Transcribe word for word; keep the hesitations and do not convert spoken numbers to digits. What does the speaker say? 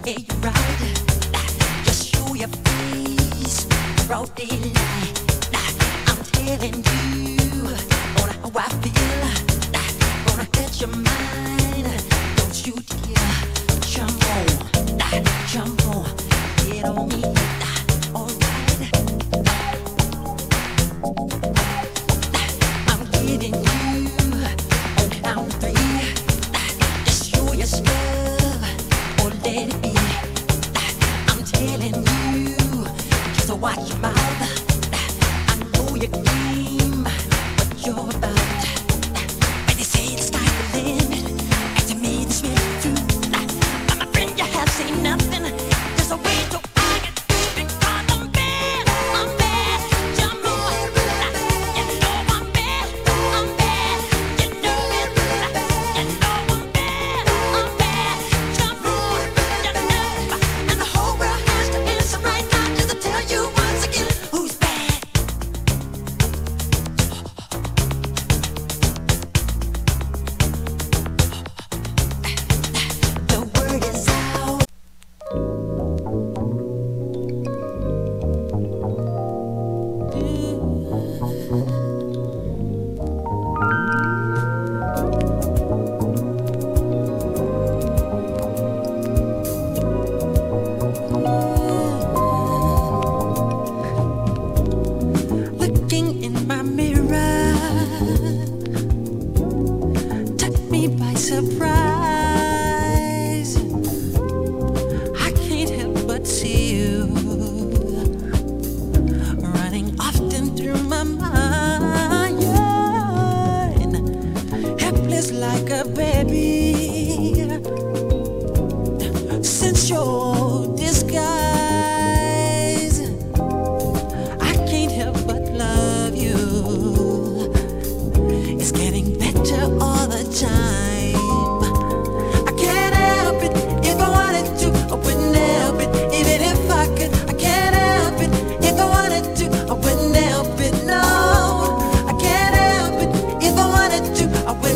Yeah, you're right. Just show your face, broad daylight. I'm telling you on how I feel. Gonna catch your mind. Don't you dare jump on, jump on, get on me. Alright, I'm getting you on count three. Just show your stuff or let it be. I'm telling you, just watch your mouth. I know your game, what you're about. When they say the sky's the limit, and to me this really true. But my friend, you have seen nothing. There's a way to I get through because I'm bad. I'm bad. Jump on, you know I'm bad. I'm bad. You know it. You know I'm bad. I'm bad. Jump on, you know. And the whole world has to answer right now just to tell you once again who's bad. The word is out. Looking in my mirror took me by surprise. I can't help but see you running often through my mind, helpless like a baby. Since your disguise, I can't help but love you. It's getting better all the time. I can't help it if I wanted to. I wouldn't help it even if I could. I can't help it if I wanted to. I wouldn't help it, no. I can't help it if I wanted to. I